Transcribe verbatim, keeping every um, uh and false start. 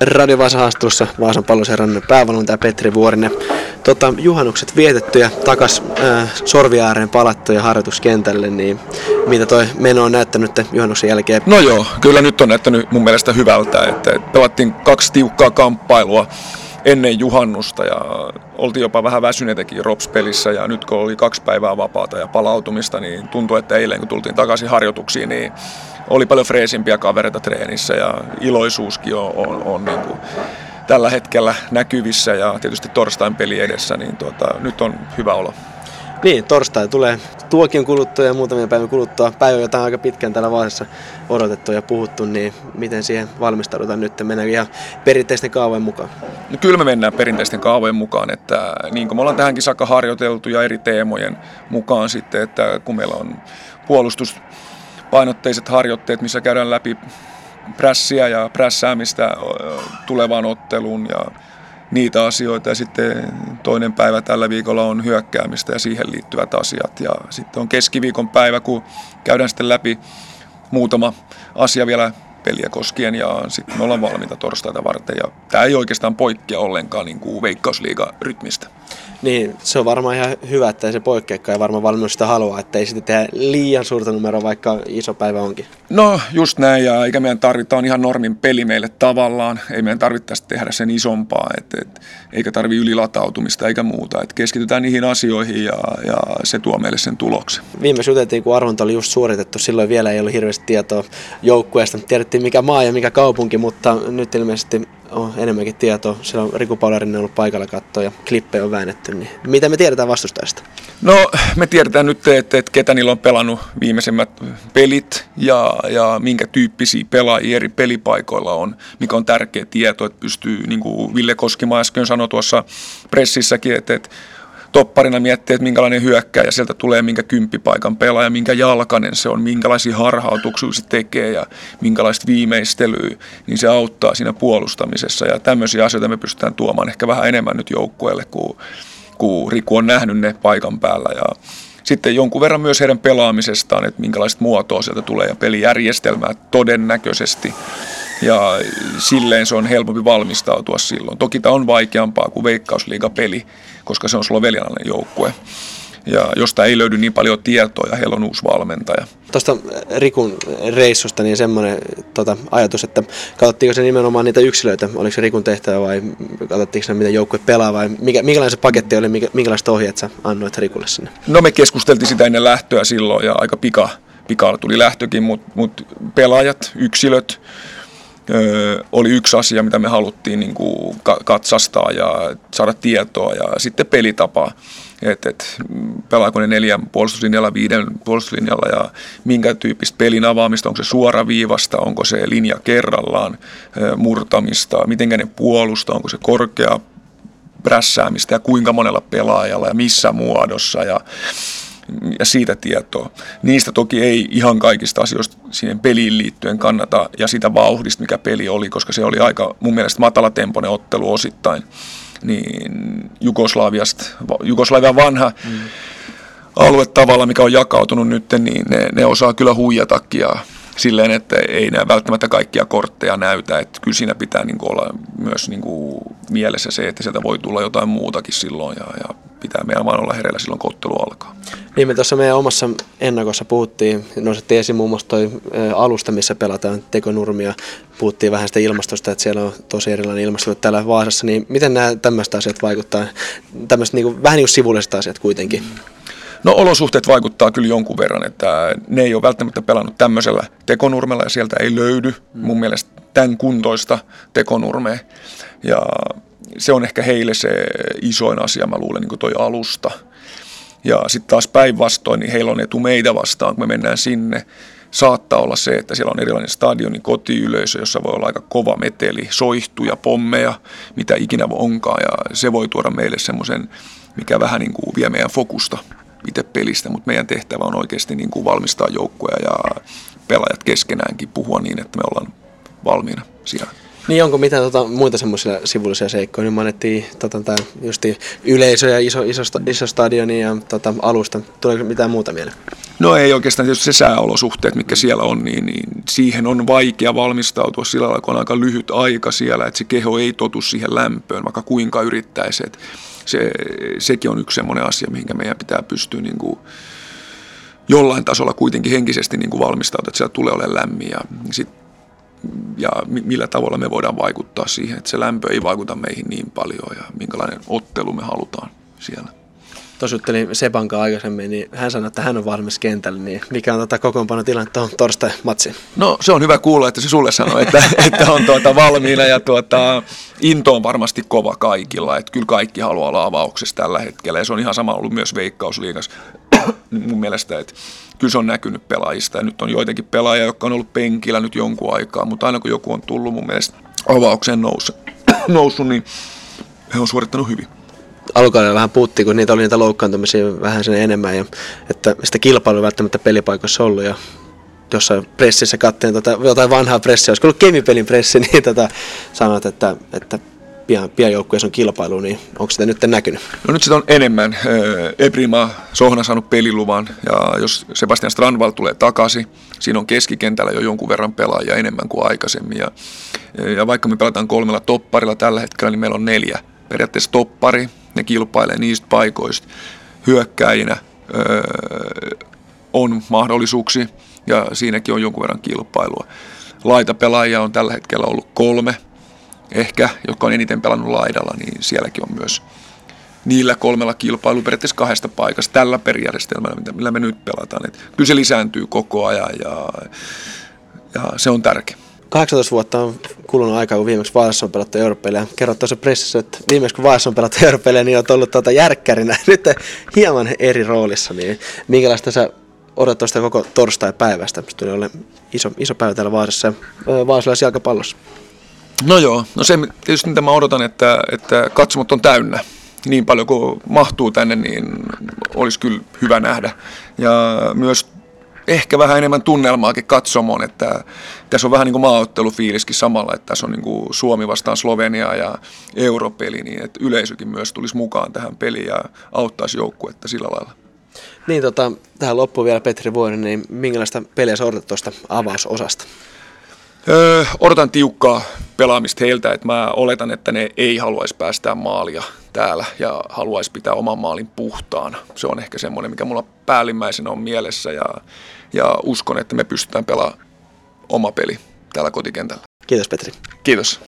Radio Vaasan haastattelussa Vaasan Palloseeran päävalmentaja Petri Vuorinen. Tota, juhannukset vietetty ja takas äh, sorviaareen palattu ja harjoituskentälle, niin mitä toi meno on näyttänyt juhannuksen jälkeen? No joo, kyllä nyt on näyttänyt mun mielestä hyvältä, että pelattiin kaksi tiukkaa kamppailua ennen juhannusta ja oltiin jopa vähän väsyneitäkin Rops-pelissä ja nyt kun oli kaksi päivää vapaata ja palautumista, niin tuntui, että eilen kun tultiin takaisin harjoituksiin, niin oli paljon freesimpiä kavereita treenissä ja iloisuuskin on, on, on niin kuin tällä hetkellä näkyvissä ja tietysti torstain peli edessä, niin tuota, nyt on hyvä olo. Niin, torstai tulee tuokion kuluttua ja muutamia päivän kuluttua. Päivä, jota on aika pitkään täällä Vaasassa odotettu ja puhuttu, niin miten siihen valmistaudutaan nyt? Mennäänkö ihan perinteisten kaavojen mukaan? No kyllä me mennään perinteisten kaavojen mukaan, että niin kuin me ollaan tähänkin saakka harjoiteltu ja eri teemojen mukaan sitten, että kun meillä on puolustuspainotteiset harjoitteet, missä käydään läpi prässiä ja prässäämistä tulevaan otteluun ja niitä asioita ja sitten toinen päivä tällä viikolla on hyökkäämistä ja siihen liittyvät asiat ja sitten on keskiviikon päivä, kun käydään sitten läpi muutama asia vielä peliä koskien ja sitten me ollaan valmiita torstaita varten ja tämä ei oikeastaan poikkea ollenkaan niin kuin Veikkausliigan rytmistä. Niin, se on varmaan ihan hyvä, että ei se poikkeakaan ja varmaan valmennus sitä haluaa, että ei sitten tehdä liian suurta numeroa, vaikka iso päivä onkin. No just näin, ja eikä meidän tarvita, on ihan normin peli meille tavallaan, ei meidän tarvittaisi tehdä sen isompaa, et, et, eikä tarvi ylilatautumista eikä muuta, et keskitytään niihin asioihin ja, ja se tuo meille sen tuloksen. Viimeis juteltiin, kun arvonta oli just suoritettu, silloin vielä ei ollut hirveästi tietoa joukkueesta, tiedettiin mikä maa ja mikä kaupunki, mutta nyt ilmeisesti on enemmänkin tietoa. Siellä on Riku Paularinne ollut paikalla katsoa ja klippejä on väännetty. Niin mitä me tiedetään vastustajasta? No me tiedetään nyt, että, että ketä niillä on pelannut viimeisemmät pelit ja, ja minkä tyyppisiä pelaajia eri pelipaikoilla on, mikä on tärkeä tieto, että pystyy, niin kuin Ville Koskima äsken sanoi tuossa pressissäkin, että, että topparina miettii, että minkälainen hyökkääjä sieltä tulee, minkä kymppipaikan pelaaja, minkä jalkainen se on, minkälaisia harhautuksia se tekee ja minkälaista viimeistelyä, niin se auttaa siinä puolustamisessa. Ja tämmöisiä asioita me pystytään tuomaan ehkä vähän enemmän nyt joukkueelle, kun, kun Riku on nähnyt ne paikan päällä. Ja sitten jonkun verran myös heidän pelaamisestaan, että minkälaista muotoa sieltä tulee ja pelijärjestelmää todennäköisesti. Ja silleen se on helpompi valmistautua silloin. Toki tämä on vaikeampaa kuin Veikkausliiga-peli, koska se on slovenjalainen joukkue. Ja josta ei löydy niin paljon tietoa ja heillä on uusi valmentaja. Tuosta Rikun reissusta niin semmoinen tota, ajatus, että katsottiinko se nimenomaan niitä yksilöitä, oliko se Rikun tehtävä vai katsottiinko se miten joukkue pelaa vai mikä, minkälainen se paketti oli, minkälaiset ohjeet sä annoit Rikulle sinne? No me keskusteltiin sitä ennen lähtöä silloin ja aika pika, pika tuli lähtökin, mutta mut pelaajat, yksilöt, Öö, oli yksi asia, mitä me haluttiin niin kuin katsastaa ja saada tietoa ja sitten pelitapa, että et, pelaako ne neljän puolustuslinjalla, viiden puolustuslinjalla ja minkä tyyppistä pelin avaamista, onko se suoraviivasta, onko se linja kerrallaan öö, murtamista, miten ne puolustaa, onko se korkea prässäämistä ja kuinka monella pelaajalla ja missä muodossa ja ja siitä tietoa. Niistä toki ei ihan kaikista asioista siihen peliin liittyen kannata ja sitä vauhdista, mikä peli oli, koska se oli aika mun mielestä matalatempoinen ottelu osittain. Niin Jugoslaviasta, Jugoslavian vanha mm. alue tavalla, mikä on jakautunut nyt, niin ne, ne osaa kyllä huijatakin ja silleen, että ei nämä välttämättä kaikkia kortteja näytä. Että kyllä siinä pitää niin kuin olla myös niin kuin mielessä se, että sieltä voi tulla jotain muutakin silloin ja, ja pitää meidän vaan olla hereillä silloin, kun ottelu alkaa. Niin me tuossa meidän omassa ennakossa puhuttiin, nostettiin esiin muun muassa toi alusta, missä pelataan tekonurmia, puhuttiin vähän sitä ilmastosta, että siellä on tosi erilainen ilmasto täällä Vaasassa, niin miten nämä tämmöiset asiat vaikuttaa, tämmöiset niin kuin, vähän niin kuin sivulliset asiat kuitenkin? No olosuhteet vaikuttaa kyllä jonkun verran, että ne ei ole välttämättä pelannut tämmöisellä tekonurmella ja sieltä ei löydy mun mielestä tämän kuntoista tekonurmea ja se on ehkä heille se isoin asia, mä luulen, niin kuin toi alusta. Ja sitten taas päinvastoin, niin heillä on etu meitä vastaan, kun me mennään sinne. Saattaa olla se, että siellä on erilainen stadioni, kotiyleisö, jossa voi olla aika kova meteli, soihtuja, pommeja, mitä ikinä onkaan. Ja se voi tuoda meille semmoisen, mikä vähän niin kuin vie meidän fokusta itse pelistä, mutta meidän tehtävä on oikeasti niin kuin valmistaa joukkoja ja pelaajat keskenäänkin puhua niin, että me ollaan valmiina siellä. Niin onko mitään tota, muita semmoisia sivullisia seikkoja? Niin mainittiin tota, tää, justi yleisö ja iso, iso, iso stadioni ja tota, alusta. Tuleeko mitään muuta mieleen? No ei oikeastaan, jos se sääolosuhteet, mitkä siellä on, niin, niin siihen on vaikea valmistautua sillä lailla, kun on aika lyhyt aika siellä, että se keho ei totu siihen lämpöön, vaikka kuinka yrittäisi. Se, sekin on yksi semmoinen asia, mihinkä meidän pitää pystyä niin kuin jollain tasolla kuitenkin henkisesti niin kuin valmistautua, että siellä tulee olemaan lämmin ja, sit, ja millä tavalla me voidaan vaikuttaa siihen, että se lämpö ei vaikuta meihin niin paljon ja minkälainen ottelu me halutaan siellä. Tuossa juttelin Sepan kanssa aikaisemmin, niin hän sanoi, että hän on valmis kentälle, niin mikä on tota kokoonpano tilanne tuohon torstai-matsiin? No se on hyvä kuulla, että se sulle sanoi, että, että on tuota valmiina ja tuota, into on varmasti kova kaikilla, että kyllä kaikki haluaa olla avauksessa tällä hetkellä ja se on ihan sama ollut myös Veikkausliigassa mun mielestä, että kyllä se on näkynyt pelaajista ja nyt on joitakin pelaajia, jotka on ollut penkillä nyt jonkun aikaa, mutta aina kun joku on tullut mun mielestä avaukseen noussut, noussut niin he on suorittanut hyvin. Alkukaudella vähän puhuttiin, kun niitä oli niitä loukkaantumisia vähän sen enemmän, ja että sitä kilpailua välttämättä pelipaikoissa ollut, ja jossain pressissä katsoin tota, jotain vanhaa pressiä, olisiko ollut Kemi-pelin pressi, niin tota, sanoit, että, että pian, pian joukkueessa on kilpailu, niin onko sitä nyt näkynyt? No nyt sitä on enemmän. Ebrima Sohna saanut peliluvan, ja jos Sebastian Strandvall tulee takaisin, siinä on keskikentällä jo jonkun verran pelaajia enemmän kuin aikaisemmin, ja, ja vaikka me pelataan kolmella topparilla tällä hetkellä, niin meillä on neljä periaatteessa toppari, ne kilpailee niistä paikoista. Hyökkäjinä öö, on mahdollisuuksia ja siinäkin on jonkun verran kilpailua. Laitapelaajia on tällä hetkellä ollut kolme, ehkä, jotka on eniten pelannut laidalla, niin sielläkin on myös niillä kolmella kilpailu periaatteessa kahdesta paikasta tällä perijärjestelmällä, millä me nyt pelataan. Et kyllä se lisääntyy koko ajan ja, ja se on tärkeä. kahdeksantoista vuotta on kulunut aikaa, kun viimeksi Vaasassa on pelattu Eurooppa-pelejä. Kerroit tuossa pressissä, että viimeksi kun Vaasassa on pelattu Eurooppa-pelejä, niin olet ollut tuota järkkärinä. Nyt hieman eri roolissa. Niin minkälaista sä odotat tuosta koko torstai-päivästä? Se tuli olla iso, iso päivä täällä Vaasassa ja vaasalaisessa jalkapallossa. No joo, no se tietysti mitä mä odotan, että, että katsomot on täynnä. Niin paljon kuin mahtuu tänne, niin olisi kyllä hyvä nähdä. Ja myös ehkä vähän enemmän tunnelmaakin katsomoon, että tässä on vähän niin kuin maaottelufiiliskin samalla, että tässä on niin kuin Suomi vastaan Slovenia ja europeli, niin että yleisökin myös tulisi mukaan tähän peliin ja auttaisi joukkuetta sillä lailla. Niin tota, tähän loppuun vielä Petri Vuoren, niin minkälaista peliä sä odotat tuosta avausosasta? Öö, odotan tiukkaa pelaamista heiltä, että mä oletan, että ne ei haluaisi päästää maalia täällä ja haluaisi pitää oman maalin puhtaana. Se on ehkä semmoinen, mikä mulla päällimmäisenä on mielessä ja, ja uskon, että me pystytään pelaamaan oma peli täällä kotikentällä. Kiitos Petri. Kiitos.